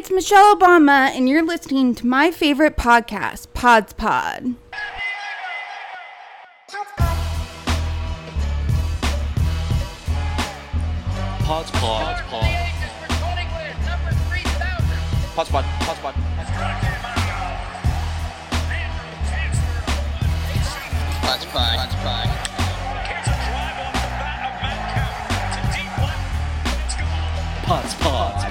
it's Michelle Obama, and you're listening to my favorite podcast, Pods Pod. Pods Pod. Pods Pod. Pods Pod. Pods Pod. Pods Pod. Pods Pod.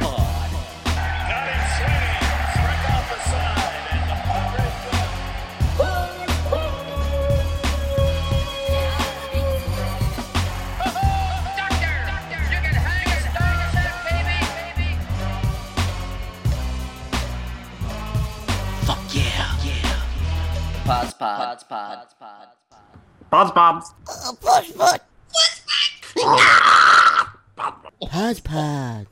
Pods Pod. Pods Pod. Pods Pods. Pods Pod.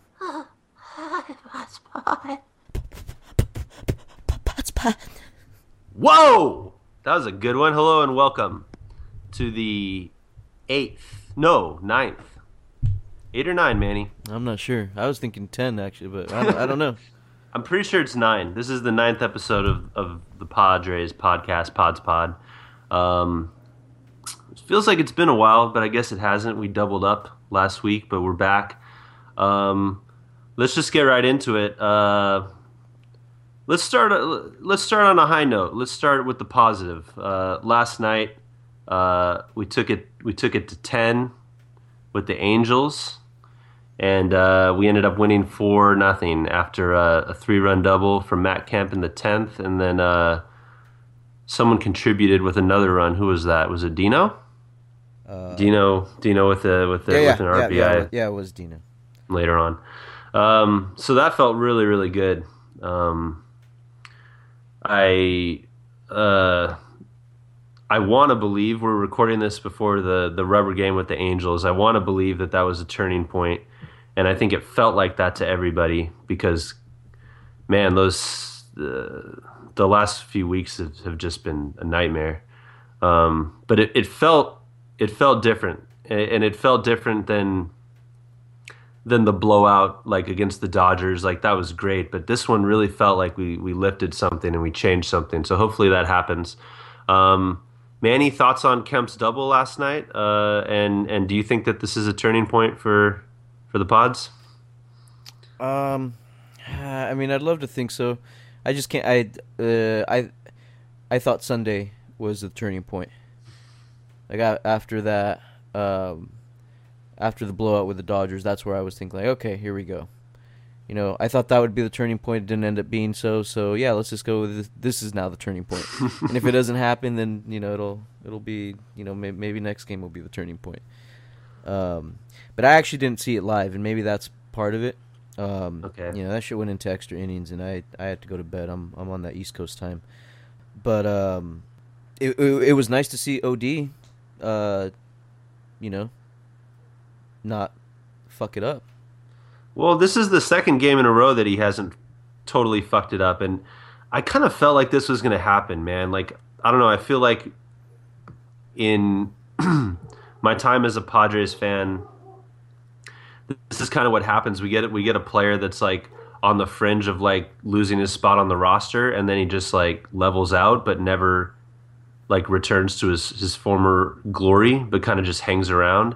Pods Pod. Whoa! That was a good one. Hello and welcome to the ninth. 8 or 9, Manny? I'm not sure. I was thinking 10, actually, but I don't know. I'm pretty sure it's 9. This is the 9th episode of the Padres podcast, Pods Pod. It feels like it's been a while, but I guess it hasn't. We doubled up last week, but we're back. Let's just get right into it. Let's start on a high note. Let's start with the positive. Last night, we took it to 10 with the Angels, and we ended up winning 4-0 after a 3-run double from Matt Kemp in the 10th, and then someone contributed with another run. Who was that? Was it Dino? Dino with an RBI. Yeah, it was Dino. Later on. So that felt really, really good. I want to believe we're recording this before the rubber game with the Angels. I want to believe that was a turning point, and I think it felt like that to everybody because, man, the last few weeks have just been a nightmare. But it felt different, and it felt different than the blowout like against the Dodgers. Like that was great, but this one really felt like we lifted something and we changed something. So hopefully that happens. Manny, thoughts on Kemp's double last night? And do you think that this is a turning point for the Pods? I mean, I'd love to think so. I just can't. I thought Sunday was the turning point. Like after that, after the blowout with the Dodgers, that's where I was thinking, like, okay, here we go. You know, I thought that would be the turning point. It didn't end up being so. So yeah, let's just go with this. This is now the turning point. And if it doesn't happen, then you know it'll be, you know, maybe next game will be the turning point. But I actually didn't see it live, and maybe that's part of it. Okay. You know, that shit went into extra innings, and I had to go to bed. I'm on that East Coast time, but it was nice to see OD, you know, not fuck it up. Well, this is the second game in a row that he hasn't totally fucked it up, and I kind of felt like this was going to happen, man. Like, I don't know, I feel like in my time as a Padres fan, this is kind of what happens. We get a player that's like on the fringe of like losing his spot on the roster, and then he just like levels out, but never like returns to his former glory, but kind of just hangs around.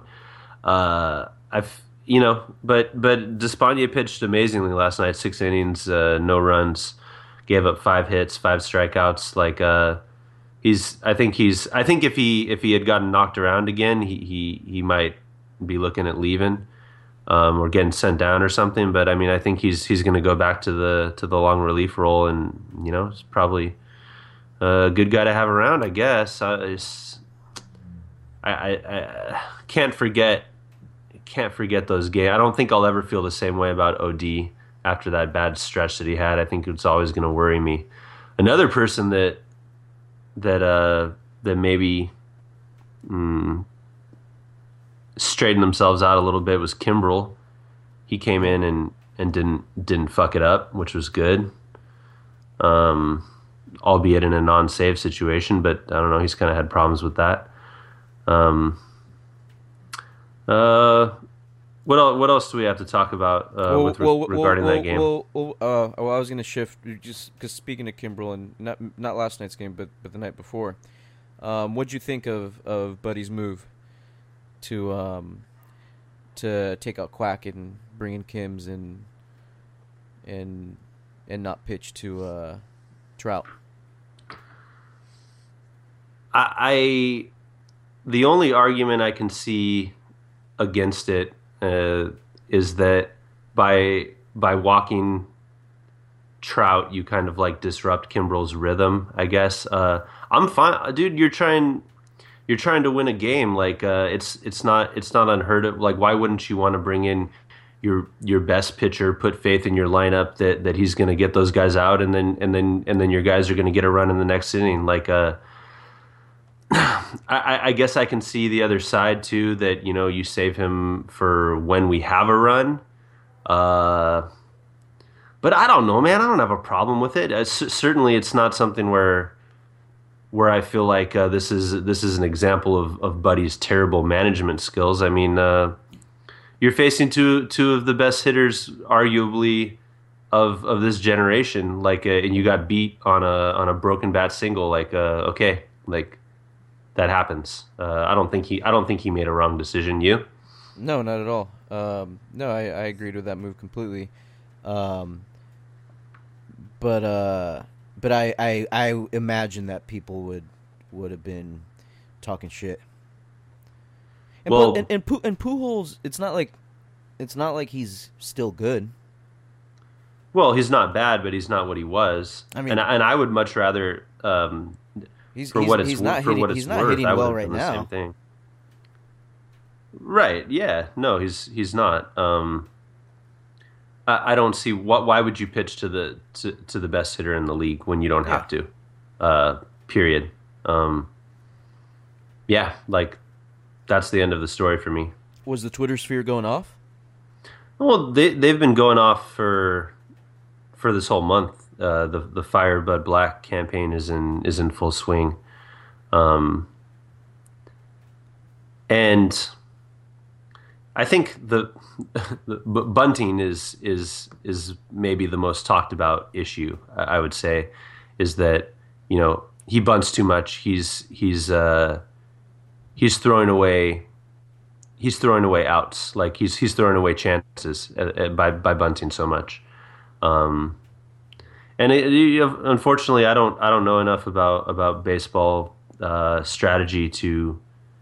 But Despaigne pitched amazingly last night. 6 innings, no runs, gave up 5 hits, 5 strikeouts. Like I think if he had gotten knocked around again, he might be looking at leaving, or getting sent down or something. But I mean, I think he's going to go back to the long relief role, and you know, it's probably a good guy to have around, I guess. I can't forget those games. I don't think I'll ever feel the same way about OD after that bad stretch that he had. I think it's always going to worry me. Another person that maybe straightened themselves out a little bit was Kimbrel. He came in and didn't fuck it up, which was good. Albeit in a non-save situation, but I don't know. He's kind of had problems with that. What else do we have to talk about regarding that game? I was going to shift just because speaking of Kimbrel and not last night's game, but the night before. What'd you think of Buddy's move to take out Quack and bring in Kims and not pitch to Trout? The only argument I can see against it is that by walking Trout, you kind of like disrupt Kimbrel's rhythm, I guess. I'm fine, dude. You're trying to win a game. Like it's not unheard of. Like, why wouldn't you want to bring in your best pitcher, put faith in your lineup that he's going to get those guys out, and then your guys are going to get a run in the next inning. Like I guess I can see the other side too, that you save him for when we have a run. But I don't know, man. I don't have a problem with it. Certainly, it's not something where I feel like this is an example of Buddy's terrible management skills. I mean, you're facing two of the best hitters, arguably, of this generation. Like, and you got beat on a broken bat single. Like, okay, like that happens. I don't think he made a wrong decision. You? No, not at all. No, I agreed with that move completely. But I imagine that people would have been talking shit. And Pujols, it's not like he's still good. Well, he's not bad, but he's not what he was. I mean, and I would much rather, he's not hitting well right now. Same thing. Right? Yeah. No, he's not. I don't see why would you pitch to the best hitter in the league when you don't have to. Period. Yeah, like that's the end of the story for me. Was the Twitter sphere going off? Well, they've been going off for this whole month. The Fire Bud Black campaign is in full swing, and I think the bunting is maybe the most talked about issue. I would say is that he bunts too much. He's throwing away outs. Like he's throwing away chances by bunting so much. And unfortunately, I don't know enough about baseball strategy to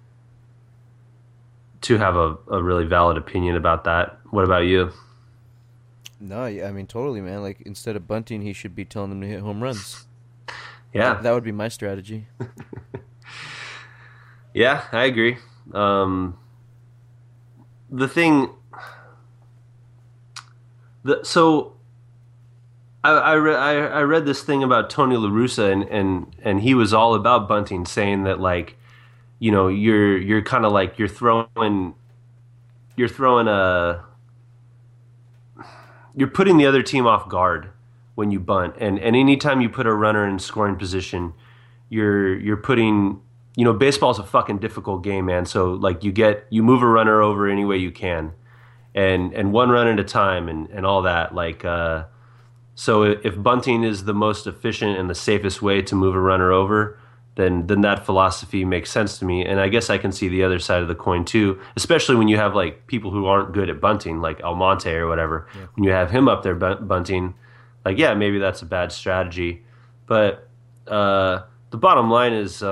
have a really valid opinion about that. What about you? No, I mean totally, man. Like instead of bunting, he should be telling them to hit home runs. Yeah, that would be my strategy. Yeah, I agree. I read this thing about Tony La Russa and he was all about bunting, saying that like, you're kind of like you're putting the other team off guard when you bunt, and anytime you put a runner in scoring position, you're putting, baseball's a fucking difficult game, man. So like you move a runner over any way you can, and one run at a time and all that. Like so if bunting is the most efficient and the safest way to move a runner over, then that philosophy makes sense to me. And I guess I can see the other side of the coin too, especially when you have like people who aren't good at bunting, like Almonte or whatever. Yeah. When you have him up there bunting, like, yeah, maybe that's a bad strategy. But the bottom line is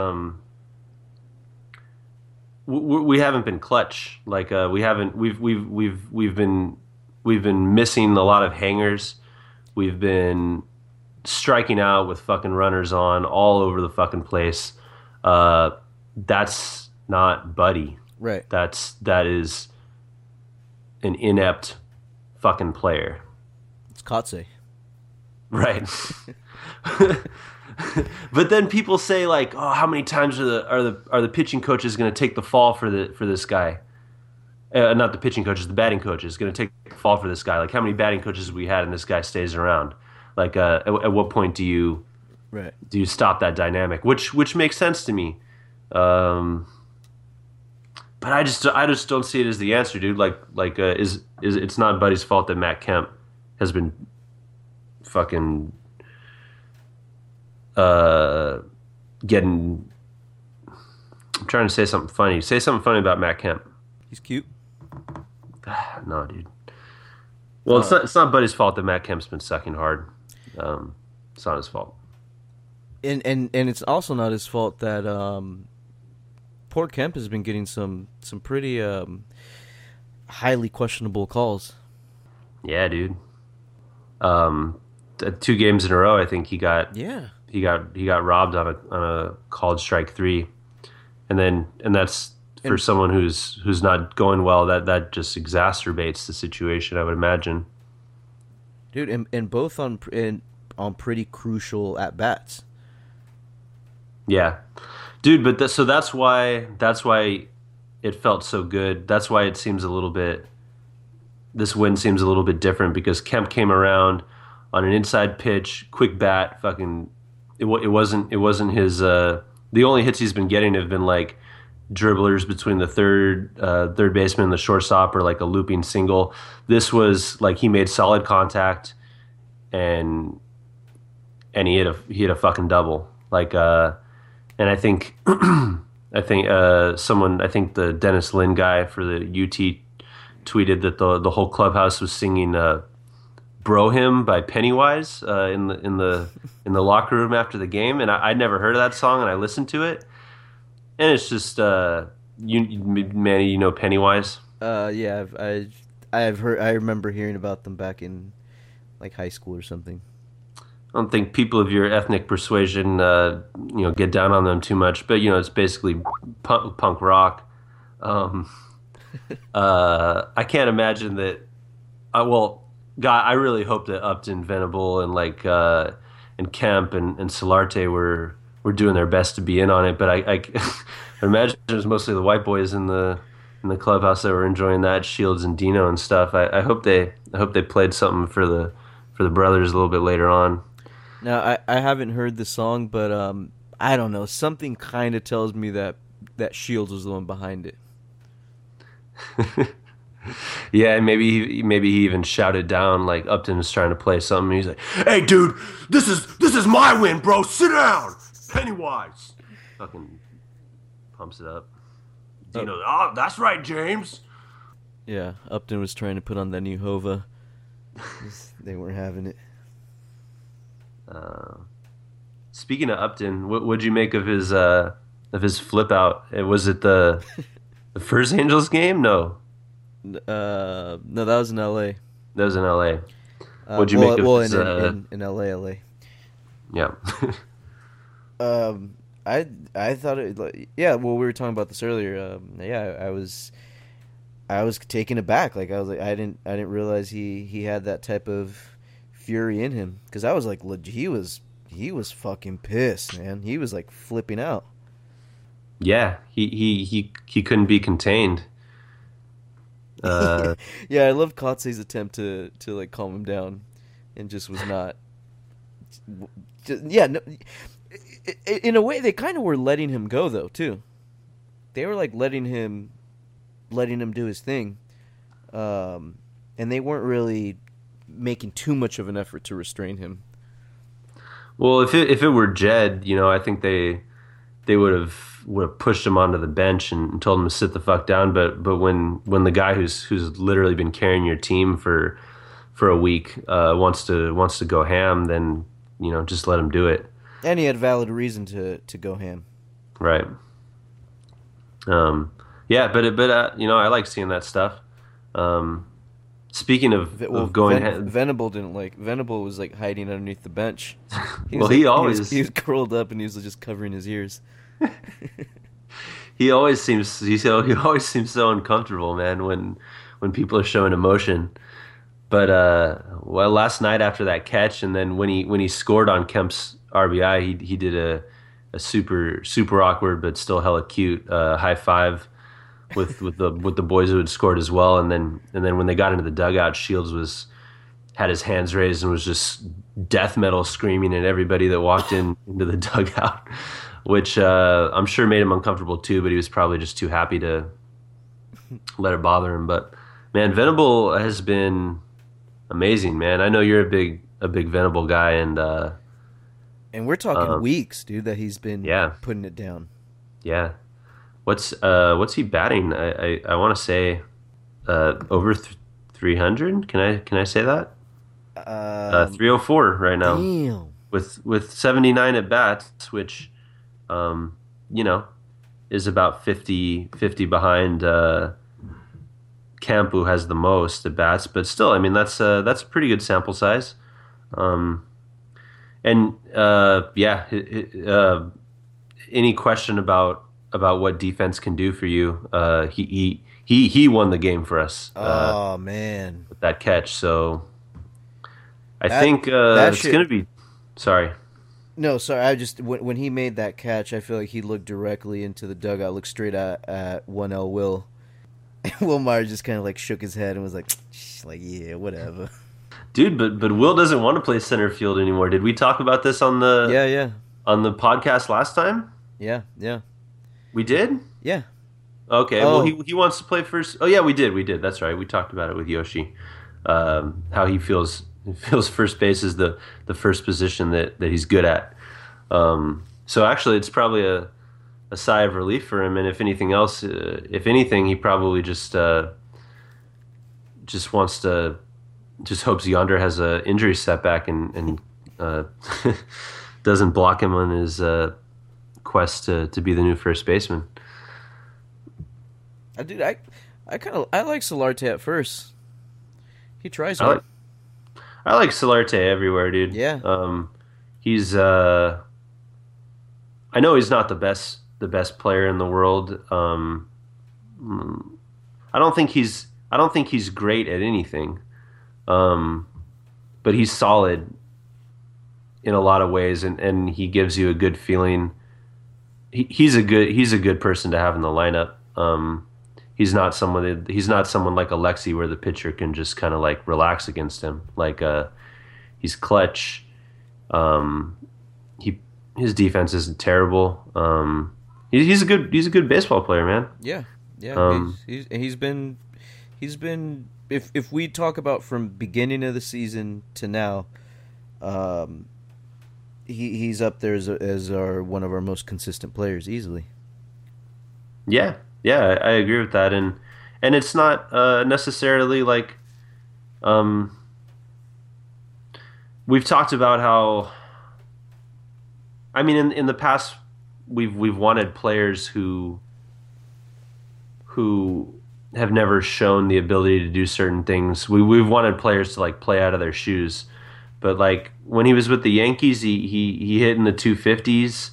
we haven't been clutch. Like we've been missing a lot of hangers. We've been striking out with fucking runners on all over the fucking place. That's not Buddy. Right. That is an inept fucking player. It's Kotze. Right. But then people say like, oh, how many times are the pitching coaches going to take the fall for this guy? Not the pitching coaches, the batting coaches going to take the fall for this guy. Like, how many batting coaches have we had and this guy stays around? Like, at what point do you stop that dynamic? Which makes sense to me. But I just don't see it as the answer, dude. Is it's not Buddy's fault that Matt Kemp has been fucking getting. I'm trying to say something funny. Say something funny about Matt Kemp. He's cute. No, dude. Well, it's not Buddy's fault that Matt Kemp's been sucking hard. It's not his fault. And it's also not his fault that poor Kemp has been getting some pretty highly questionable calls. Yeah, dude. 2 games in a row, I think he got robbed on a called strike 3, and that's for someone who's not going well. That just exacerbates the situation, I would imagine. Dude, and both on pretty crucial at bats. Yeah, dude. But that's why it felt so good. That's why it seems a little bit. This win seems a little bit different because Kemp came around on an inside pitch, quick bat. Fucking, it wasn't his. The only hits he's been getting have been like dribblers between the third baseman and the shortstop, or like a looping single. This was like he made solid contact, and he hit a fucking double. Like, and I think the Dennis Lin guy for the UT tweeted that the whole clubhouse was singing "Bro Him" by Pennywise in the locker room after the game, and I'd never heard of that song, and I listened to it, and it's just Manny, you know Pennywise? Yeah, I've heard. I remember hearing about them back in like high school or something. I don't think people of your ethnic persuasion, get down on them too much, but it's basically punk rock. I can't imagine that. God, I really hope that Upton, Venable, and and Kemp and Solarte were doing their best to be in on it. But I imagine it was mostly the white boys in the clubhouse that were enjoying that, Shields and Dino and stuff. I hope they played something for the brothers a little bit later on. Now I haven't heard the song, but I don't know. Something kind of tells me that Shields was the one behind it. Yeah, and maybe he even shouted down like Upton was trying to play something. He's like, "Hey, dude, this is my win, bro. Sit down, Pennywise." Fucking pumps it up. Dino, oh, that's right, James. Yeah, Upton was trying to put on that new Hova. They weren't having it. Speaking of Upton, what'd you make of his flip out? Was it the first Angels game? No, that was in L.A. That was in L.A. What'd you make of his? In L.A. Yeah. I thought it. Yeah, well, we were talking about this earlier. I was taken aback. Like I was like, I didn't realize he had that type of fury in him, because I was like, he was fucking pissed, man. He was like flipping out. Yeah, he couldn't be contained. Yeah, I love Kotze's attempt to like calm him down, and just was not. No, in a way, they kind of were letting him go though too. They were like letting him do his thing, and they weren't really making too much of an effort to restrain him. Well, if it were Jed, I think they would have pushed him onto the bench and told him to sit the fuck down. But when the guy who's literally been carrying your team for a week wants to go ham, then just let him do it. And he had valid reason to go ham. Right. Yeah, but I like seeing that stuff. Speaking of going, Venable didn't like. Venable was like hiding underneath the bench. He was curled up and he was just covering his ears. He always seems so uncomfortable, man, when people are showing emotion. But last night after that catch, and then when he scored on Kemp's RBI, he did a super awkward but still hella cute high five with the boys who had scored as well, and then when they got into the dugout, Shields had his hands raised and was just death metal screaming at everybody that walked into the dugout, which I'm sure made him uncomfortable too. But he was probably just too happy to let it bother him. But man, Venable has been amazing, man. I know you're a big Venable guy, and And we're talking weeks, dude, that he's been Yeah. putting it down. yeah. What's he batting? I want to say over 300. Can I say that? 304 right now Damn. with 79 at bats, which is about 50 behind Camp, who has the most at bats. But still, I mean that's a pretty good sample size. Any question about what defense can do for you? He won the game for us Oh man. with that catch. So I That- think that it's shit- going to be. Sorry. No, sorry. I just when he made that catch, I feel like he looked directly into the dugout, looked straight at 1L Will. And Will Meyer just kind of like shook his head and was like, yeah, whatever. Dude, but Will doesn't want to play center field anymore. Did we talk about this on the Yeah. on the podcast last time? Yeah. We did? Yeah. Okay. Oh. Well, he wants to play first. Oh yeah, we did. That's right. We talked about it with Yoshi. How he feels first base is the first position that he's good at. So actually, it's probably a sigh of relief for him. And if anything else, if anything, he probably just wants to. Just hopes Yonder has a injury setback and doesn't block him on his quest to be the new first baseman. I like Solarte at first. He tries I hard. like Solarte everywhere, dude. Yeah. He's I know he's not the best player in the world. I don't think he's great at anything. But he's solid in a lot of ways, and he gives you a good feeling. He's a good person to have in the lineup. He's not someone like Alexi where the pitcher can just kind of like relax against him. Like he's clutch. His defense isn't terrible. He's a good baseball player, man. Yeah. Um, he's been if we talk about from beginning of the season to now, he's up there as one of our most consistent players easily. Yeah, I agree with that, and it's not necessarily like we've talked about how. I mean, in the past, we've wanted players who have never shown the ability to do certain things. We've wanted players to like play out of their shoes, but like when he was with the Yankees, he hit in the 250s.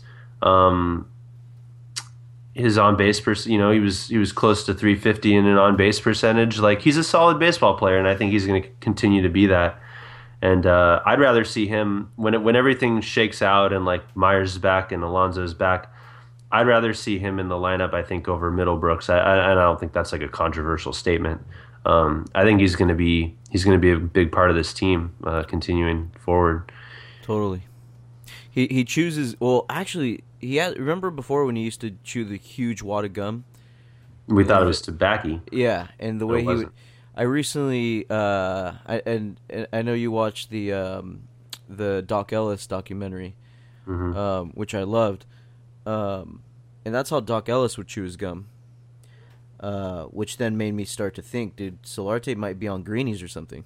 His on base he was close to 350 in an on base percentage. Like he's a solid baseball player, and I think he's going to continue to be that. And I'd rather see him when everything shakes out and like Myers is back and Alonso's back. I'd rather see him in the lineup, I think, over Middlebrooks. I don't think that's like a controversial statement. I think he's going to be a big part of this team continuing forward. Totally. He chooses. Well, actually, remember before when he used to chew the huge wad of gum? We thought it was tobacco. Yeah, and the way he would. wasn't. I recently, I know you watched the Doc Ellis documentary, which I loved. And that's how Doc Ellis would chew his gum, which then made me start to think, dude, Solarte might be on greenies or something.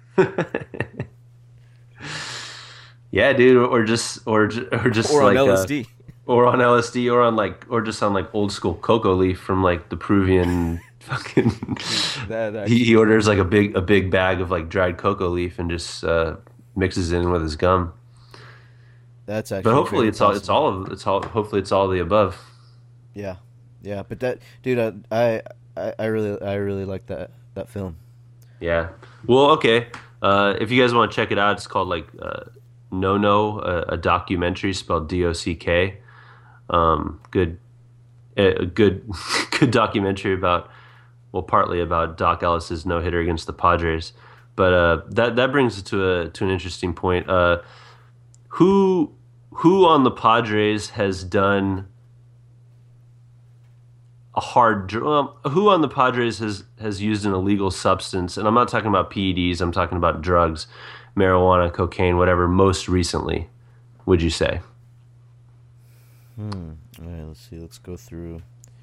Yeah, dude, or just Or like on LSD. or on LSD, or just on like old school cocoa leaf from like the Peruvian fucking. He orders like a big bag of like dried cocoa leaf and just mixes it in with his gum. That's actually. But hopefully very it's all hopefully it's all of the above. Yeah, but that dude, I really like that film. Yeah. Well, okay. If you guys want to check it out, it's called like No, a documentary spelled DOCK. Good good documentary about, well, partly about Doc Ellis's no hitter against the Padres. But that brings it to an interesting point. Who on the Padres has done a hard who on the Padres has used an illegal substance, and I'm not talking about PEDs, I'm talking about drugs, marijuana, cocaine, whatever, most recently, would you say? All right, let's see. Let's go through.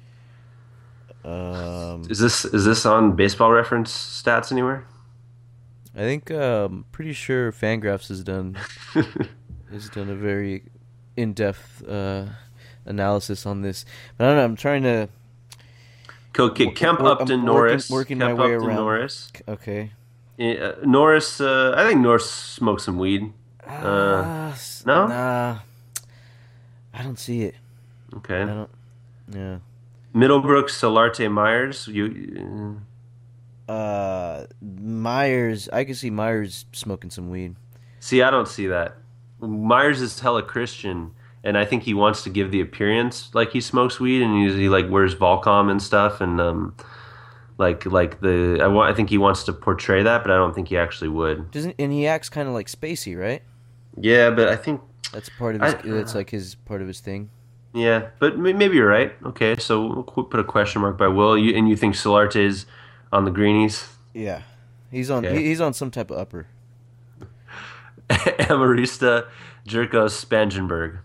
Is this on Baseball Reference stats anywhere? I think pretty sure Fangraphs has done a very in-depth analysis on this. But I don't know. I'm trying to. Okay, Kemp Upton Norris. Working Kemp my way Upton around. Norris. Okay. Norris. I think Norris smoked some weed. No. Nah. I don't see it. Okay. I don't. Yeah. Middlebrook, Solarte, Myers. Myers. I can see Myers smoking some weed. See, I don't see that. Myers is hella Christian, and I think he wants to give the appearance like he smokes weed, and he like wears Volcom and stuff, and I think he wants to portray that, but I don't think he actually would. And he acts kind of like Spacey, right? Yeah, but I think that's part of his. That's like his part of his thing. Yeah, but maybe you're right. Okay, so we'll put a question mark by Will. You think Solarte is on the greenies? Yeah, he's on. Okay. He's on some type of upper. Amarista, Jerko, Spangenberg.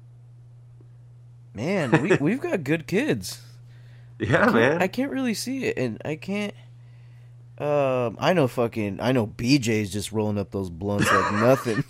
Man, we've got good kids. Yeah, man. I can't really see it, and I can't. I know BJ's just rolling up those blunts like nothing.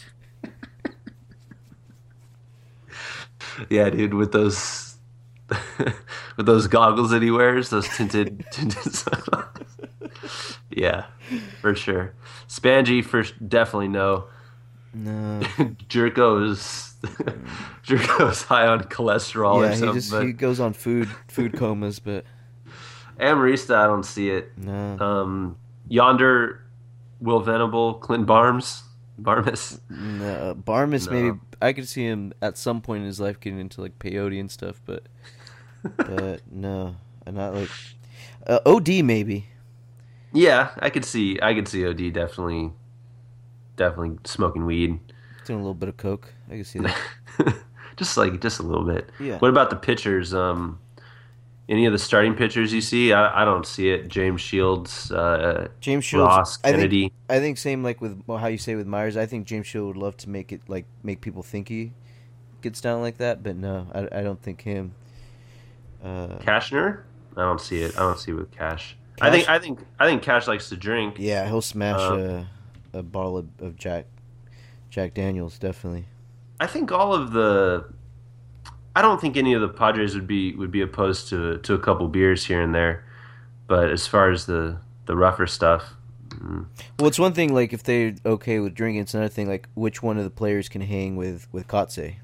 Yeah, dude, with those goggles that he wears, those tinted sunglasses. Yeah, for sure. Spangy definitely no. No. Jerko's high on cholesterol or something. He goes on food comas, but Amarista, I don't see it. No. Yonder, Will Venable, Clint Barnes. No, Barmes No. maybe I could see him at some point in his life getting into like peyote and stuff, but no, not like OD maybe. Yeah, I could see OD definitely smoking weed. Doing a little bit of coke. I can see that. just a little bit. Yeah. What about the pitchers? Any of the starting pitchers you see? I don't see it. James Shields, Ross, Kennedy. I think same like with how you say with Myers. I think James Shields would love to make people think he gets down like that, but no, I don't think him. Cashner? I don't see it. I don't see it with Cash. I think Cash likes to drink. Yeah, he'll smash a bottle of Jack Daniels definitely. I think all of the. I don't think any of the Padres would be opposed to a couple beers here and there, but as far as the rougher stuff. Well, it's one thing like if they're okay with drinking. It's another thing like which one of the players can hang with Kotze.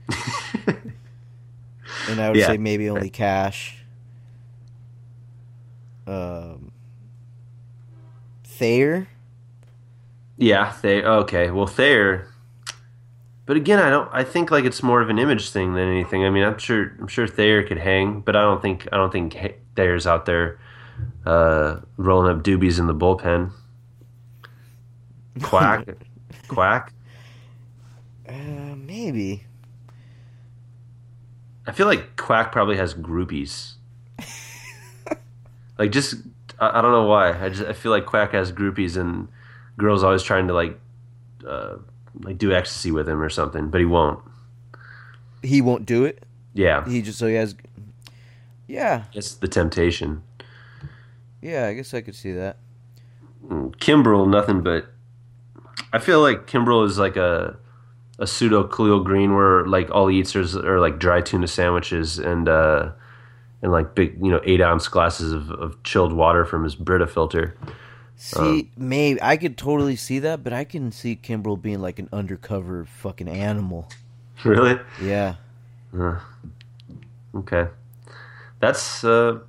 And I would say maybe only Cash. Thayer. Yeah, okay. Well, Thayer. But again, I think like it's more of an image thing than anything. I mean, I'm sure Thayer could hang, but I don't think Thayer's out there rolling up doobies in the bullpen. Quack. Maybe. I feel like Quack probably has groupies. Like just I don't know why. I feel like Quack has groupies and girls always trying to like do ecstasy with him or something, but he won't. He won't do it? Yeah. He has. Yeah. It's the temptation. Yeah, I guess I could see that. Kimbrel, nothing but. I feel like Kimbrel is like a pseudo Khalil Green, where like all he eats are like dry tuna sandwiches and like big 8-ounce glasses of chilled water from his Brita filter. See, maybe I could totally see that, but I can see Kimbrel being like an undercover fucking animal. Really? Yeah. Okay. That's and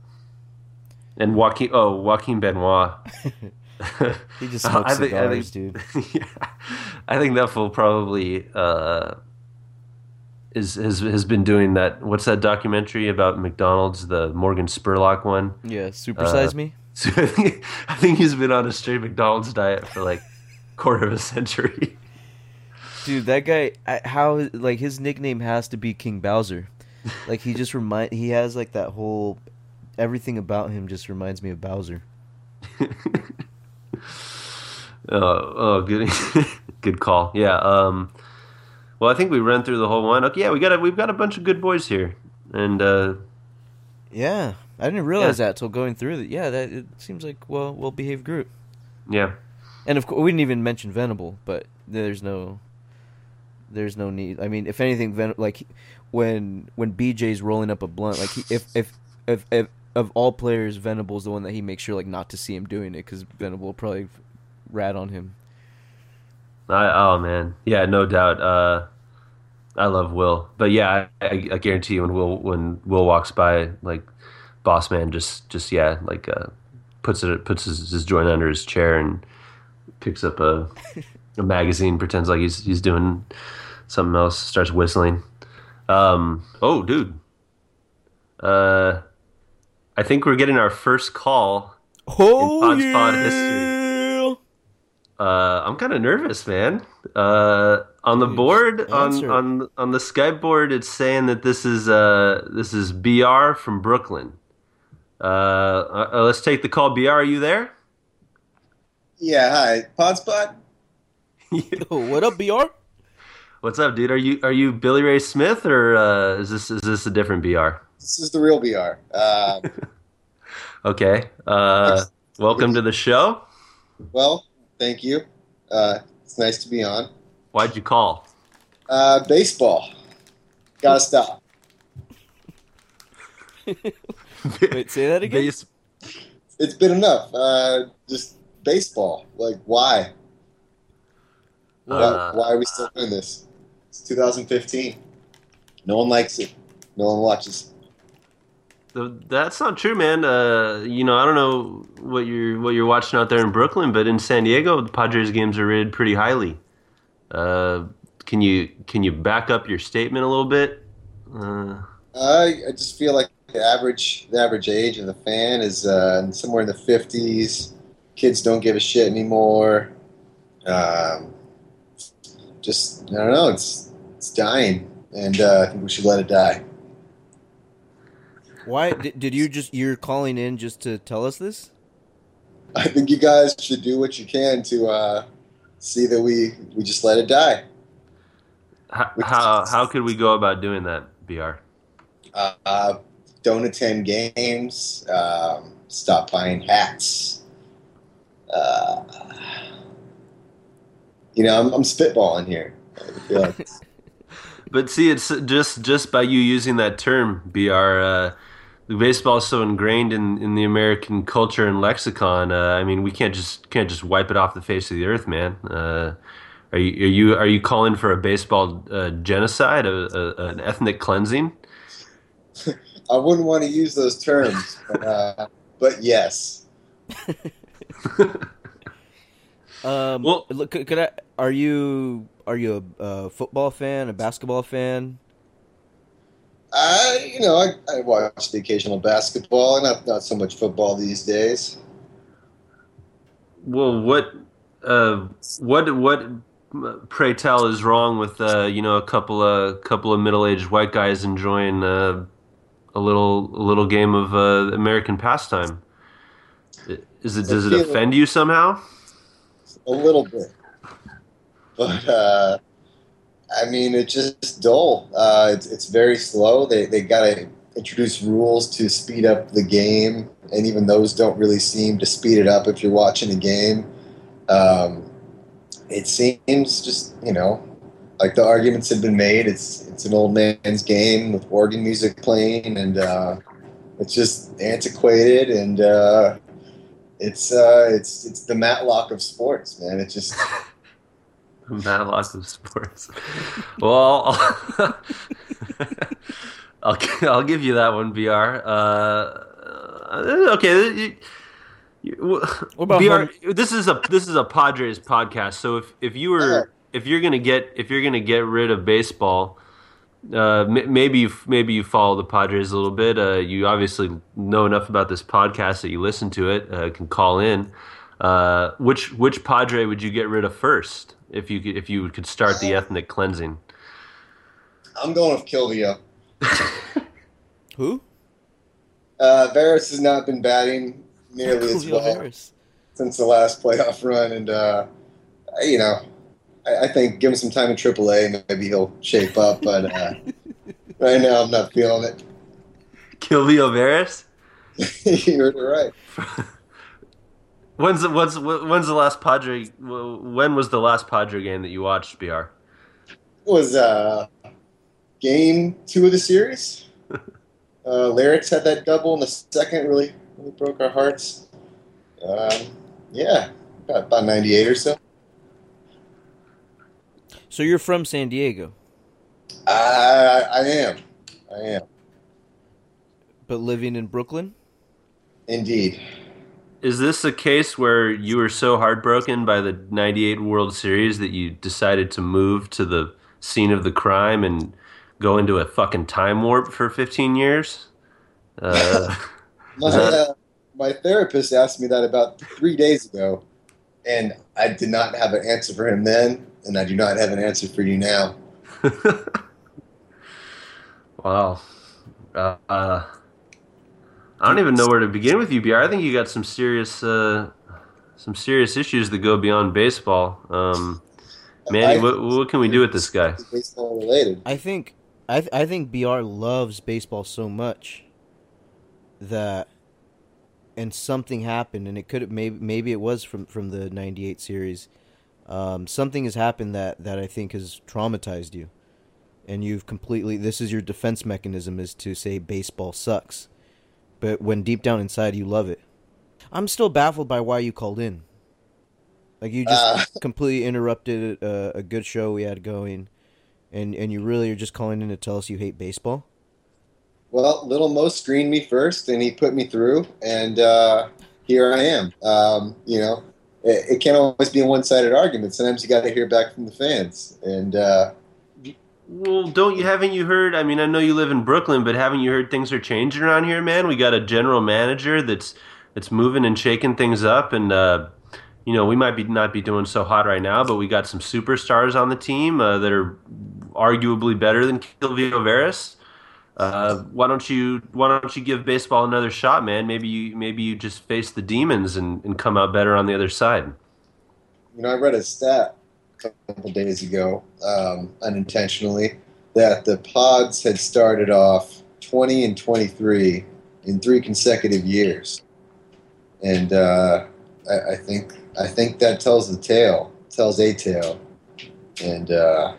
Joaquin Benoit. He just smokes cigars, dude. Yeah, I think that fool probably has been doing that. What's that documentary about McDonald's? The Morgan Spurlock one. Yeah, Supersize Me. So I think he's been on a straight McDonald's diet for like quarter of a century. Dude, that guy, how like his nickname has to be King Bowser. Like he just he has like that whole everything about him just reminds me of Bowser. Good, good call. Yeah. Well, I think we ran through the whole one. Okay, yeah, we've got a bunch of good boys here, and Yeah, I didn't realize that till going through it. Yeah, that it seems like well behaved group. yeah, And of course, we didn't even mention Venable, but there's no need. I mean, if anything, like when BJ's rolling up a blunt, like if of all players, Venable's the one that he makes sure like not to see him doing it because Venable will probably rat on him. oh man, yeah, no doubt. I love Will, but yeah, I guarantee you when Will walks by, like Boss Man just yeah, like puts his joint under his chair and picks up a magazine, pretends like he's doing something else, starts whistling. Oh, dude, I think we're getting our first call in Pod's Pod history. I'm kind of nervous, man. On the board, on the Skype board, it's saying that this is BR from Brooklyn. Let's take the call. BR, are you there? Yeah, hi. Podspot? What up, BR? What's up, dude? Are you Billy Ray Smith or is this a different BR? This is the real BR. Okay. Welcome to the show. Well, thank you. It's nice to be on. Why'd you call? Baseball. Gotta stop. Wait, say that again? It's been enough. Just baseball. Like, why? Why are we still doing this? It's 2015. No one likes it. No one watches. That's not true, man. I don't know what you're watching out there in Brooklyn, but in San Diego, the Padres games are rated pretty highly. Can you back up your statement a little bit? I just feel like the average age of the fan is somewhere in the 50s. Kids don't give a shit anymore. Just I don't know. It's dying, and I think we should let it die. Why did you're calling in just to tell us this? I think you guys should do what you can to see that we just let it die. How could we go about doing that, BR? Don't attend games. Stop buying hats. I'm spitballing here. I feel like But see, it's just by you using that term, BR. Baseball is so ingrained in the American culture and lexicon. I mean, we can't just wipe it off the face of the earth, man. Are you calling for a baseball genocide, an ethnic cleansing? I wouldn't want to use those terms, but yes. Well, look, could I? Are you a football fan, a basketball fan? I watch the occasional basketball, and not so much football these days. Well, what pray tell is wrong with a couple of middle-aged white guys enjoying a little game of American pastime? Does it offend you somehow? A little bit, but I mean, it's just dull. It's very slow. They got to introduce rules to speed up the game, and even those don't really seem to speed it up if you're watching a game. It seems just, like the arguments have been made. It's an old man's game with organ music playing, and it's just antiquated, and it's the Matlock of sports, man. It's just Matlock of sports. Well, I'll give you that one, BR. Okay. What about BR? This is a Padres podcast. So if you're gonna get rid of baseball, maybe you follow the Padres a little bit. You obviously know enough about this podcast that you listen to it. Can call in. Which Padre would you get rid of first if you could start the ethnic cleansing? I'm going with Kilvio. Who? Varys has not been batting nearly as Julio well Harris. since the last playoff run, and you know, I think give him some time in AAA, maybe he'll shape up. But right now, I'm not feeling it. Kilvio Veras? You heard it right. When's the last Padre? When was the last Padre game that you watched, Br? It was game 2 of the series. Lyrics had that double in the second, really broke our hearts. Yeah, about 98 or so. So you're from San Diego, I am. but living in Brooklyn? Indeed. Is this a case where you were so heartbroken by the '98 World Series that you decided to move to the scene of the crime and go into a fucking time warp for 15 years? My therapist asked me that about 3 days ago, and I did not have an answer for him then, and I do not have an answer for you now. Wow. I don't even know where to begin with you, BR. I think you got some serious issues that go beyond baseball. Manny, what can we do with this guy? Baseball related. I think BR loves baseball so much that, and something happened, and it could have maybe it was from the '98 series. Something has happened that I think has traumatized you, and you've completely. This is your defense mechanism, is to say baseball sucks, but when deep down inside you love it. I'm still baffled by why you called in. Like, you just completely interrupted a good show we had going, and you really are just calling in to tell us you hate baseball? Well, Little Mo screened me first, and he put me through, and here I am. You know, it can't always be a one-sided argument. Sometimes you got to hear back from the fans, and Well, haven't you heard? I mean, I know you live in Brooklyn, but haven't you heard things are changing around here, man? We got a general manager that's moving and shaking things up, and you know, we might not be doing so hot right now, but we got some superstars on the team that are arguably better than Kilvio Veras. Why don't you give baseball another shot, man? Maybe you just face the demons and come out better on the other side. you know, I read a stat a couple days ago, unintentionally, that the Pods had started off 20-23 in 3 consecutive years, and I think that tells a tale, and I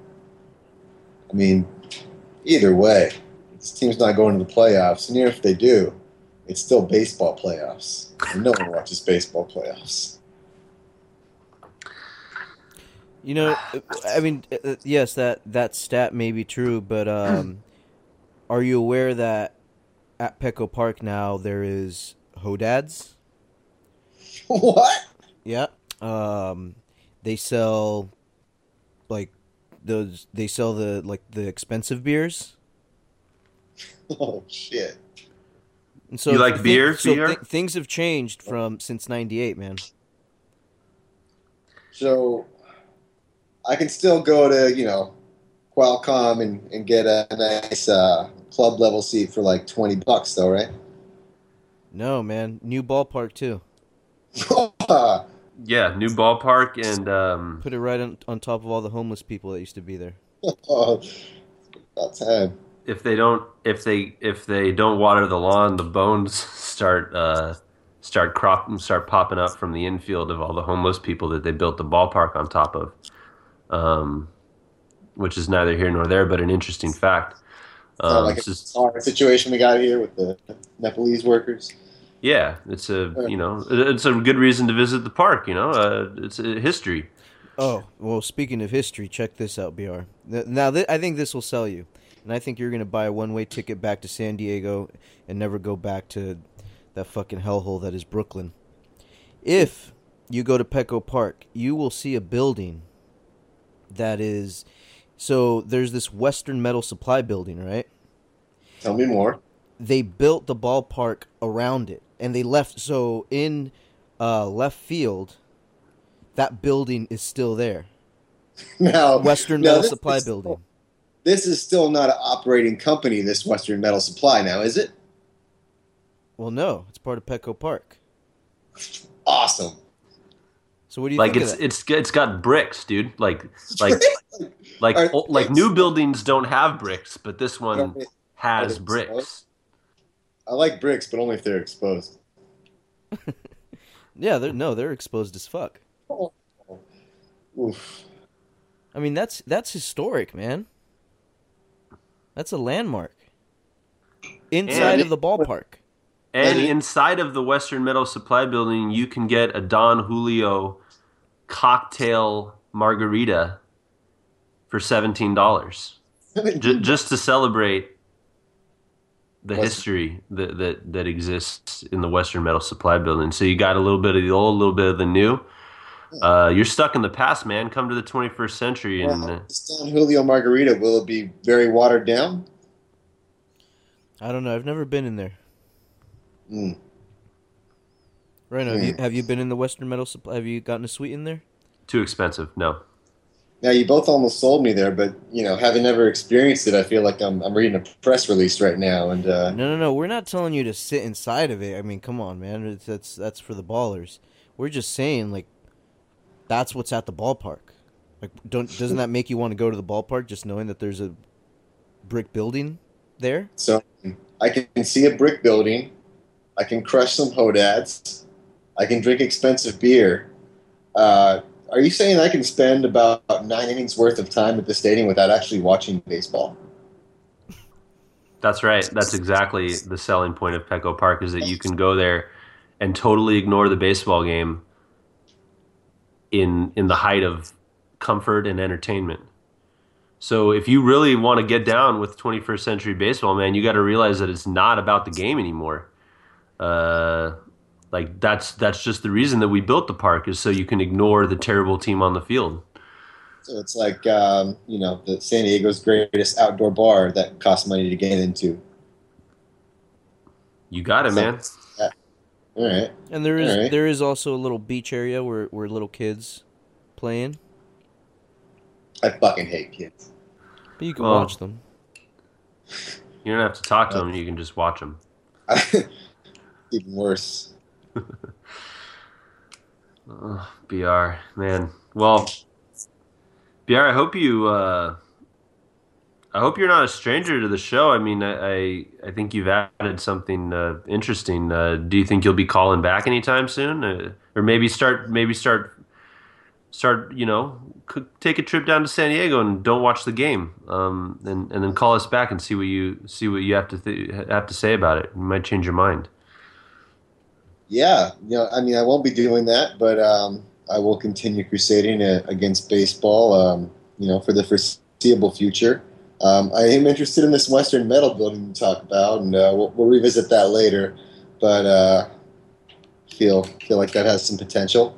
mean, either way, this team's not going to the playoffs, and even if they do, it's still baseball playoffs, and no one watches baseball playoffs. You know, I mean, yes, that stat may be true, but are you aware that at Petco Park now there is Hodads? What? Yeah. They sell the expensive beers. Oh shit! And so You like beer, Peter? things have changed since '98, man. So I can still go to, you know, Qualcomm and get a nice club level seat for like $20 though, right? No, man, new ballpark too. Yeah, new ballpark and Put it right on top of all the homeless people that used to be there. Oh, about time. if they don't water the lawn, the bones start popping up from the infield of all the homeless people that they built the ballpark on top of. Which is neither here nor there, but an interesting fact. Like it's a just, hard situation we got here with the Nepalese workers. yeah, it's a good reason to visit the park. You know, it's a history. Oh, well, speaking of history, check this out, BR. Now, I think this will sell you. And I think you're going to buy a one-way ticket back to San Diego and never go back to that fucking hellhole that is Brooklyn. If you go to Petco Park, you will see a building that is... So, there's this Western Metal Supply building, right? Tell me more. They built the ballpark around it. And they left... So, in left field, that building is still there. Now, Western Metal Supply building. This is still not an operating company, this Western Metal Supply now, is it? Well, no, it's part of Petco Park. Awesome. So what do you Like think of that? it's got bricks, dude. Like Are- new buildings don't have bricks, but this one Are has they bricks. exposed? I like bricks, but only if they're exposed. Yeah, they're exposed as fuck. Oh. Oof. I mean, that's historic, man. That's a landmark. Inside of the ballpark. And Yeah. inside of the Western Metal Supply Building, you can get a Don Julio cocktail margarita for $17, just to celebrate the history that exists in the Western Metal Supply Building. So you got a little bit of the old, a little bit of the new. You're stuck in the past, man. Come to the 21st century, and This Don Julio Margarita, will it be very watered down? I don't know. I've never been in there. Mm. Right now, have you been in the Western Metal Supply? Have you gotten a suite in there? too expensive. No. Now, you both almost sold me there, but, having never experienced it, I feel like I'm reading a press release right now. And No. We're not telling you to sit inside of it. I mean, come on, man. That's for the ballers. We're just saying, like, that's what's at the ballpark. Like, doesn't that make you want to go to the ballpark just knowing that there's a brick building there? so I can see a brick building. I can crush some Hodads. I can drink expensive beer. Are you saying I can spend about 9 innings worth of time at the stadium without actually watching baseball? That's right. That's exactly the selling point of Petco Park, is that you can go there and totally ignore the baseball game in the height of comfort and entertainment. So if you really want to get down with 21st century baseball, man, you got to realize that it's not about the game anymore. Like that's just the reason that we built the park, is so you can ignore the terrible team on the field. So it's like, the San Diego's greatest outdoor bar that costs money to get into. You got it, man. All right. And there is also a little beach area where little kids playing. I fucking hate kids. But you can Well, watch them. You don't have to talk to them. You can just watch them. Even worse. BR, man. Well, BR, I hope you're not a stranger to the show. I mean, I think you've added something interesting. Do you think you'll be calling back anytime soon, or maybe start? Take a trip down to San Diego and don't watch the game, and then call us back and see what you have to say about it. You might change your mind. Yeah, I won't be doing that, but I will continue crusading against baseball, for the foreseeable future. I am interested in this Western Metal building you talk about, and we'll revisit that later. But feel like that has some potential.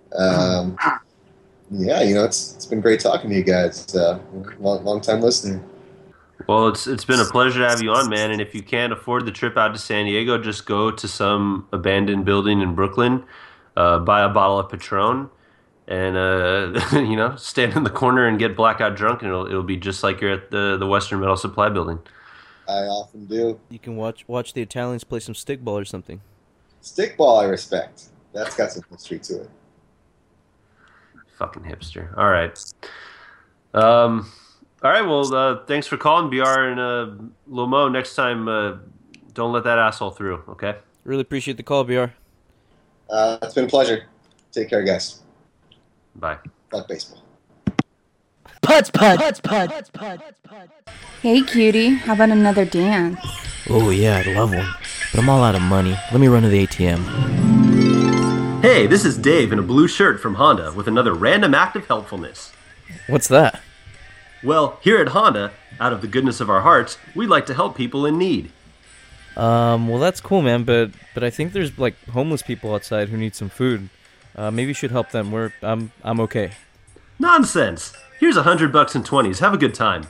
Yeah, it's been great talking to you guys. Long time listener. Well, it's been a pleasure to have you on, man. And if you can't afford the trip out to San Diego, just go to some abandoned building in Brooklyn, buy a bottle of Patron, and stand in the corner and get blackout drunk, and it'll be just like you're at the Western Metal Supply Building. I often do. You can watch the Italians play some stickball or something. Stickball, I respect. That's got some history to it. Fucking hipster. All right. All right, well, thanks for calling, BR, and Lil Mo, next time, don't let that asshole through, okay? Really appreciate the call, BR. It's been a pleasure. Take care, guys. Bye. Fuck baseball. Hey, cutie, how about another dance? Oh yeah, I'd love one. But I'm all out of money. Let me run to the ATM. Hey, this is Dave in a blue shirt from Honda with another random act of helpfulness. What's that? Well, here at Honda, out of the goodness of our hearts, we like to help people in need. Well, that's cool, man, but I think there's, like, homeless people outside who need some food. Maybe you should help them. I'm okay. Nonsense! Here's $100 in 20s. Have a good time.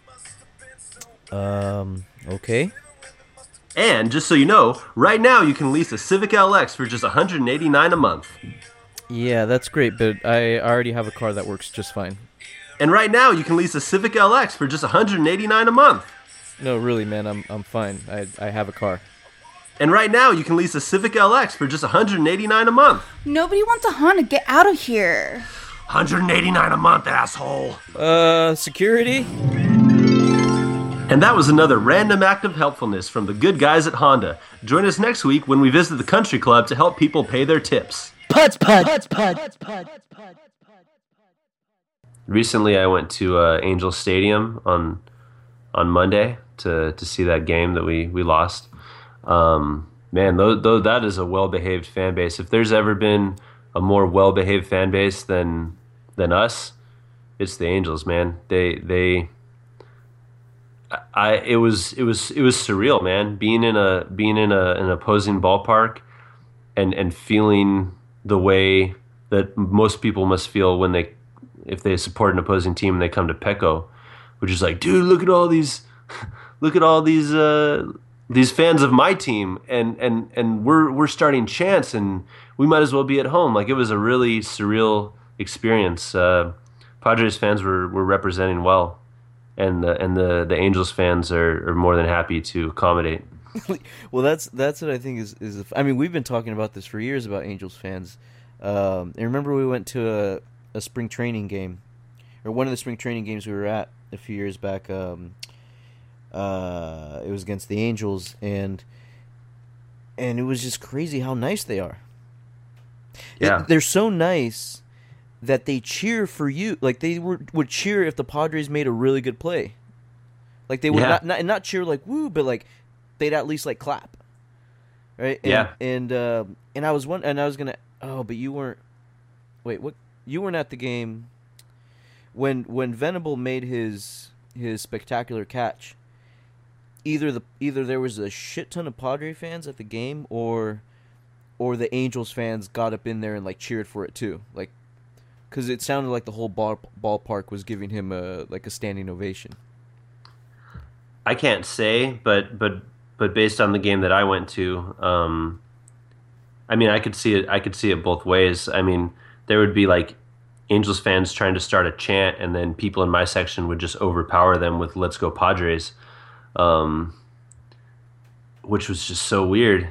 Okay. And, just so you know, right now you can lease a Civic LX for just $189 a month. Yeah, that's great, but I already have a car that works just fine. And right now you can lease a Civic LX for just $189 a month. No, really, man, I'm fine. I have a car. And right now, you can lease a Civic LX for just $189 a month. Nobody wants a Honda. Get out of here. $189 a month, asshole. Security? And that was another random act of helpfulness from the good guys at Honda. Join us next week when we visit the country club to help people pay their tips. Putz, putz, putz, putz. Recently, I went to Angels Stadium on Monday to see that game that we lost. Man, though that is a well-behaved fan base. If there's ever been a more well-behaved fan base than us, it's the Angels, man. It was surreal, man. Being in an opposing ballpark and feeling the way that most people must feel if they support an opposing team and they come to Petco, which is like, dude, look at all these fans of my team, and we're starting chants, and we might as well be at home. Like, it was a really surreal experience. Padres fans were representing well, and the Angels fans are more than happy to accommodate. Well, that's what I think is. I mean, we've been talking about this for years about Angels fans. And remember, we went to a spring training game, or one of the spring training games we were at a few years back. It was against the Angels, and it was just crazy how nice they are. Yeah, they're so nice that they cheer for you. Like, they would cheer if the Padres made a really good play. Like, they would not cheer like woo, but like they'd at least like clap, right? And I was gonna. Oh, but you weren't. Wait, what? You weren't at the game when Venable made his spectacular catch. Either there was a shit ton of Padre fans at the game, or the Angels fans got up in there and like cheered for it too, like, because it sounded like the whole ballpark was giving him a standing ovation. I can't say, but based on the game that I went to, I mean, I could see it both ways. I mean, there would be like Angels fans trying to start a chant, and then people in my section would just overpower them with "Let's go Padres," which was just so weird.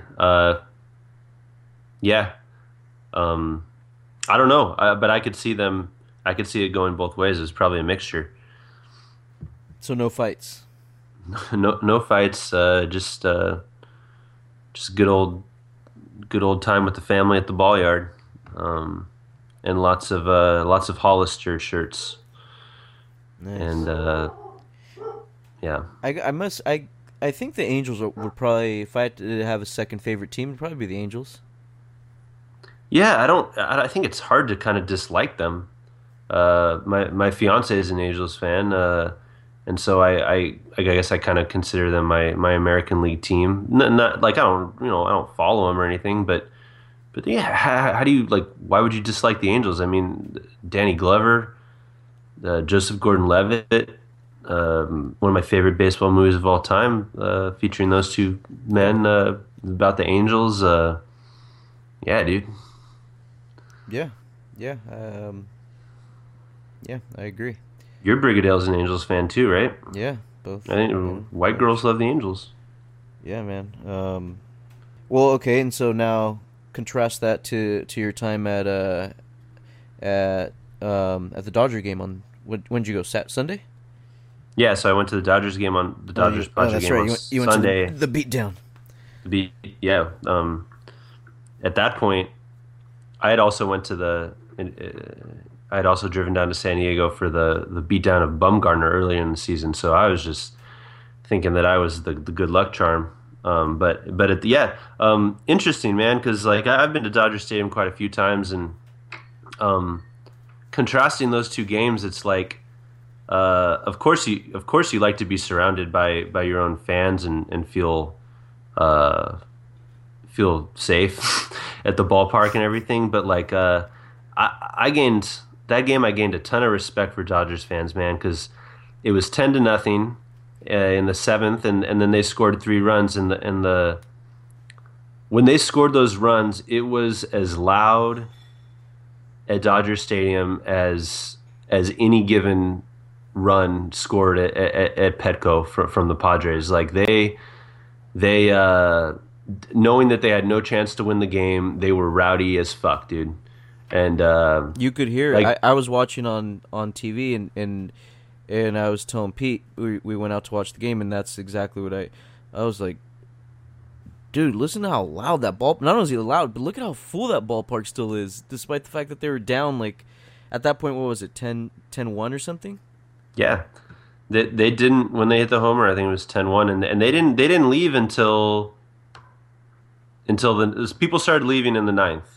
I don't know, but I could see it going both ways. It's probably a mixture. So no fights. No fights. Just good old time with the family at the ball yard, and lots of Hollister shirts. Nice. And yeah. I think the Angels would probably, if I had to have a second favorite team, it'd probably be the Angels. Yeah, I think it's hard to kind of dislike them. My fiance is an Angels fan, and so I guess I kind of consider them my American League team. Not like I don't follow them or anything, but yeah, how do you, like, why would you dislike the Angels? I mean, Danny Glover, Joseph Gordon-Levitt, one of my favorite baseball movies of all time, featuring those two men, about the Angels. Yeah, dude. Yeah, I agree. You're Brigadale's an Angels fan too, right? Yeah, both. I think white girls love the Angels. Yeah, man. Well, okay, and so now contrast that to your time at the Dodger game on when did you go? Sunday? Yeah, so I went to the Dodgers game on the Dodgers Padres game on you went Sunday. To the beatdown. Yeah. At that point, I had also driven down to San Diego for the beatdown of Bumgarner earlier in the season. So I was just thinking that I was the good luck charm. Interesting, man, because like I've been to Dodger Stadium quite a few times, and contrasting those two games, it's like, of course you like to be surrounded by your own fans and feel safe at the ballpark and everything, but like I gained a ton of respect for Dodgers fans, man, because it was 10-0 in the 7th, and then they scored 3 runs, and when they scored those runs, it was as loud at Dodger Stadium as any given run scored at Petco from the Padres. Like they knowing that they had no chance to win the game, they were rowdy as fuck, dude. And You could hear like- it. I was watching on TV and I was telling Pete we went out to watch the game, and that's exactly what I was like, dude, listen to how loud that ball. Not only is it loud, but look at how full that ballpark still is, despite the fact that they were down like at that point. What was it, 10-1 or something? yeah, they didn't when they hit the homer. I think it was 10-1, and they didn't leave until the people started leaving in the ninth,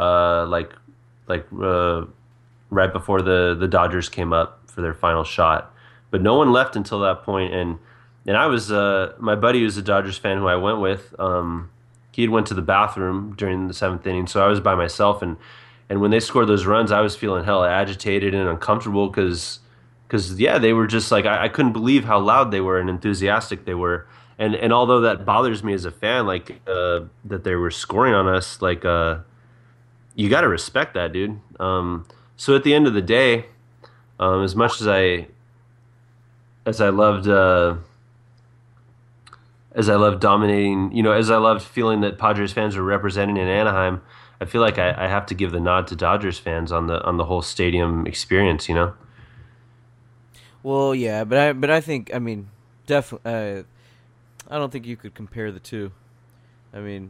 right before the Dodgers came up for their final shot. But no one left until that point, and I was my buddy who's a Dodgers fan who I went with. He had went to the bathroom during the seventh inning, so I was by myself, and when they scored those runs, I was feeling hella agitated and uncomfortable because yeah, they were just like I couldn't believe how loud they were and enthusiastic they were. And although that bothers me as a fan, like that they were scoring on us, like you got to respect that, dude. So at the end of the day, as much as I loved dominating, as I loved feeling that Padres fans were representing in Anaheim, I feel like I have to give the nod to Dodgers fans on the whole stadium experience, Well, yeah, but I think, I mean, definitely. I don't think you could compare the two. I mean,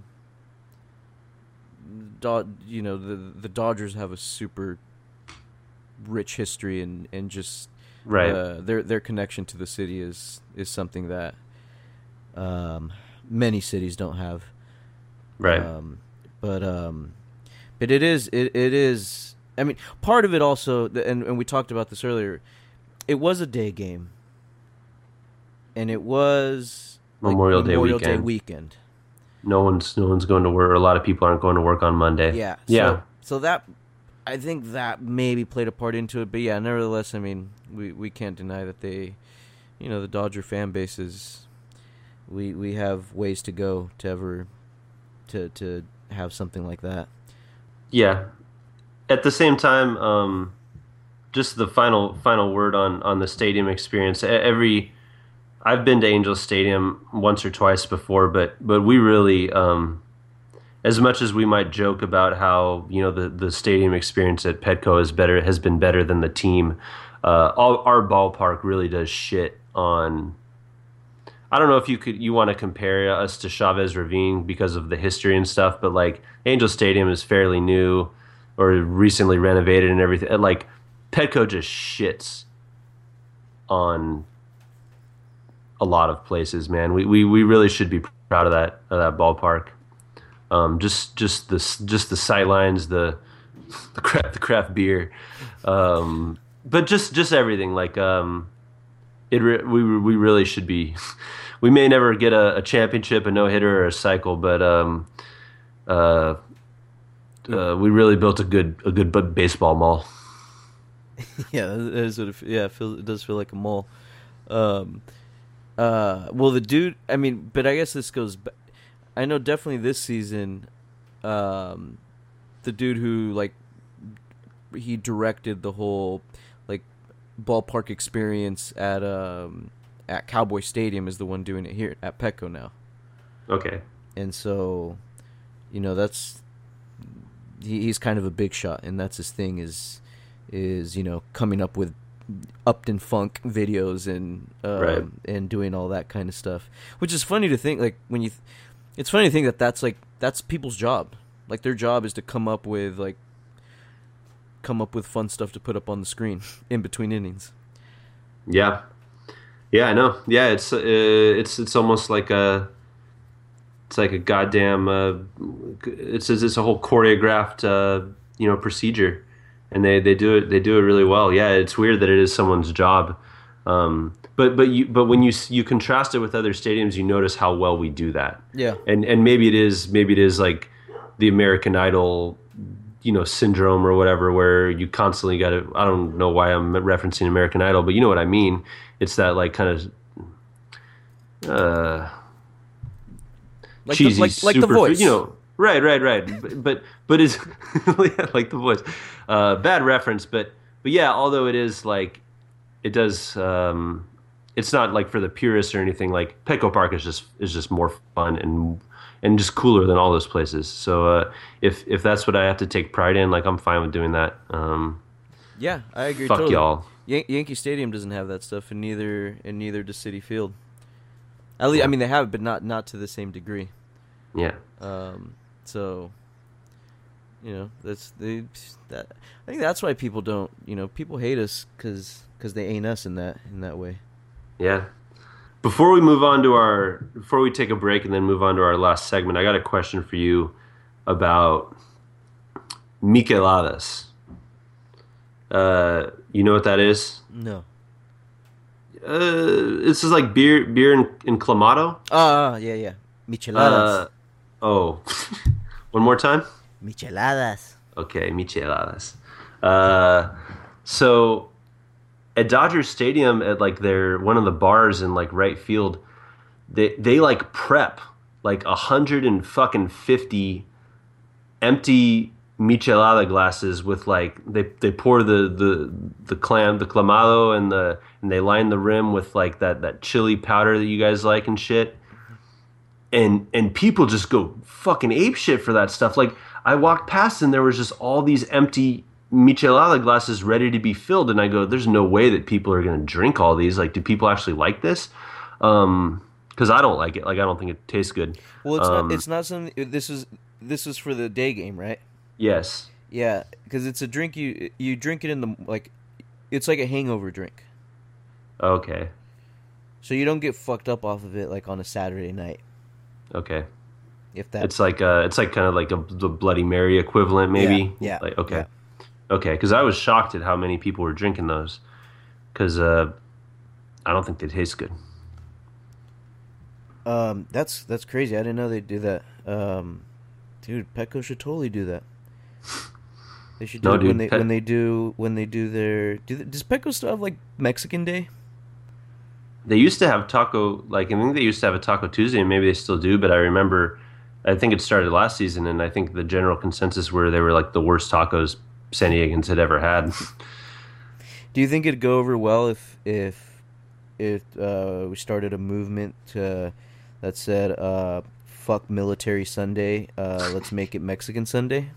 the Dodgers have a super rich history and just Right. Their connection to the city is something that many cities don't have. Right. But it is. I mean, part of it also, and we talked about this earlier. It was a day game, and it was Memorial Day Day weekend. weekend. No one's going to work. Or a lot of people aren't going to work on Monday. Yeah. Yeah. So that, I think that maybe played a part into it. But yeah, nevertheless, I mean, we can't deny that they, the Dodger fan base is, we have ways to go to ever to have something like that. Yeah. At the same time, just the final word on the stadium experience. I've been to Angels Stadium once or twice before, but we really, as much as we might joke about how the stadium experience at Petco has been better than the team, our ballpark really does shit on. I don't know if you want to compare us to Chavez Ravine because of the history and stuff, but like Angel Stadium is fairly new or recently renovated and everything. Like Petco just shits on a lot of places, man. We really should be proud of that ballpark. Just the sight lines, the craft beer, but just everything. Like we really should be. We may never get a championship, a no hitter, or a cycle, but we really built a good baseball mall. Yeah, that is what it does feel like a mall. Well, the dude. I mean, but I guess this goes back. I know definitely this season, the dude who he directed the whole ballpark experience at Cowboy Stadium is the one doing it here at Petco now. Okay. And so, that's he's kind of a big shot, and that's his thing is coming up with Upton Funk videos and Right. and doing all that kind of stuff, which is funny to think. It's funny to think that's people's job. Like their job is to come up with fun stuff to put up on the screen in between innings. Yeah. Yeah, I know. Yeah, it's almost like a goddamn it's a whole choreographed procedure. And they do it really well. Yeah, it's weird that it is someone's job, but when you contrast it with other stadiums, you notice how well we do that. Yeah, and maybe it is like the American Idol, syndrome or whatever, where you constantly got to. I don't know why I'm referencing American Idol, but you know what I mean. It's that kind of cheesy, like The Voice, Right. But is like The Voice. Bad reference, but yeah. Although it is it does it's not like for the purists or anything. Like Petco Park is just more fun and just cooler than all those places. So if that's what I have to take pride in, like I'm fine with doing that. Yeah, I agree. Fuck totally. y'all. Yankee Stadium doesn't have that stuff, and neither does Citi Field. At least, I mean, they have it, but not to the same degree. Yeah. So, you know, I think that's why people don't. You know, people hate us because they ain't us in that way. Yeah. Before we take a break and then move on to our last segment, I got a question for you about micheladas. You know what that is? No. This is like beer in clamato. Yeah. Micheladas. Oh. One more time? Micheladas. Okay, micheladas. So at Dodger Stadium, at like one of the bars in like right field, they like prep like 150 empty michelada glasses with like they pour the clamado and they line the rim with like that chili powder that you guys like and shit. And people just go fucking ape shit for that stuff. Like I walked past and there was just all these empty michelada glasses ready to be filled, and I go, there's no way that people are going to drink all these. Like, do people actually like this? Because I don't like it. Like, I don't think it tastes good. Well, it's not something. This is for the day game, right? Yes. Yeah, because it's a drink you drink it in the like, it's like a hangover drink. Okay. So you don't get fucked up off of it like on a Saturday night. Okay. If that. It's like kind of like the Bloody Mary equivalent, maybe. Yeah. Like, okay. Yeah. Okay, because I was shocked at how many people were drinking those, because I don't think they taste good. That's crazy. I didn't know they'd do that. Dude, Petco should totally do that. They should do it when they do their. Does Petco still have like Mexican Day? They used to have taco, like I think they used to have a Taco Tuesday, and maybe they still do. But I think it started last season, and I think the general consensus were they were like the worst tacos San Diegans had ever had. Do you think it'd go over well if we started a movement that said "fuck Military Sunday"? Let's make it Mexican Sunday.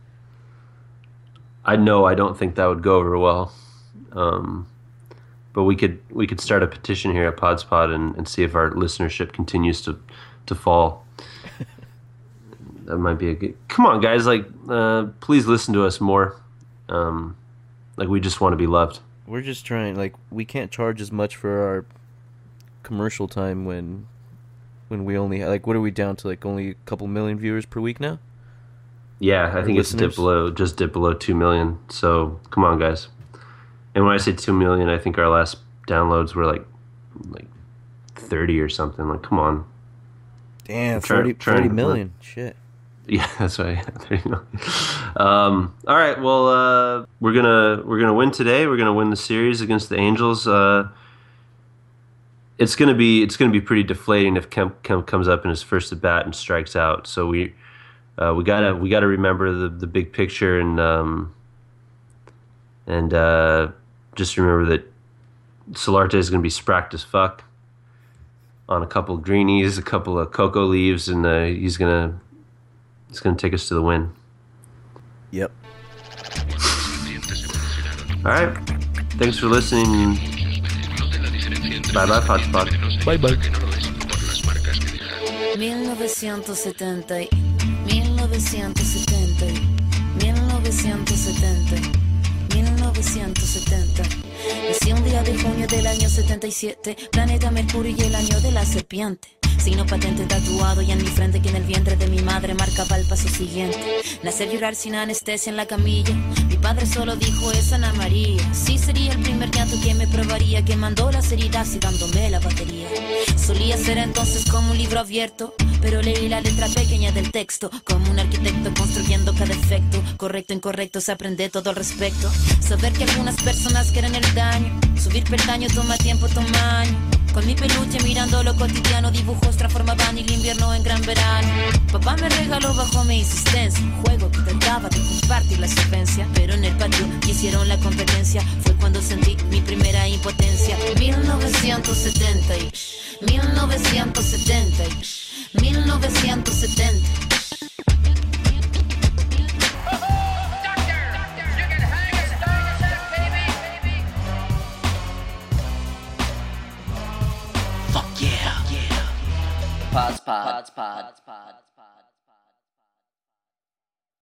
I don't think that would go over well. But we could start a petition here at PodSpot and see if our listenership continues to fall. That might be a good. Come on, guys! Like, please listen to us more. Like, we just want to be loved. We're just trying. Like, we can't charge as much for our commercial time when we only like. What are we down to? Like, only a couple million viewers per week now. Yeah, I think it's dipped below 2 million. So come on, guys. And when I say 2 million, I think our last downloads were like 30 or something. Like, come on. Damn, 30 million. Shit. Yeah, that's right. 30 million. All right. Well, we're gonna win today. We're gonna win the series against the Angels. It's gonna be pretty deflating if Kemp comes up in his first at bat and strikes out. So we gotta remember the big picture and just remember that Solarte is gonna be spracked as fuck on a couple of greenies, a couple of cocoa leaves, and he's gonna take us to the win. Yep. All right. Thanks for listening. Bye bye, PodSpot. Bye bye. 1970, 1970, 1970, 1970. Nací un día de junio del año 77, planeta Mercurio y el año de la serpiente. Signo patente tatuado y en mi frente que en el vientre de mi madre marcaba el paso siguiente. Nacer llorar sin anestesia en la camilla. Mi padre solo dijo es Ana María. Sí sería el primer llanto que me probaría, que mandó las heridas y dándome la batería. Solía ser entonces como un libro abierto, pero leí la letra pequeña del texto, como un arquitecto construyendo cada efecto. Correcto, incorrecto, se aprende todo al respecto. Saber que algunas personas quieren el daño, subir peldaño toma tiempo, toma años. Con mi peluche mirando lo cotidiano, dibujos transformaban el invierno en gran verano. Papá me regaló bajo mi insistencia un juego que trataba de compartir la solvencia, pero en el patio hicieron la competencia. Fue cuando sentí mi primera impotencia. 1970 y 1970 y 1970. Pods Pod.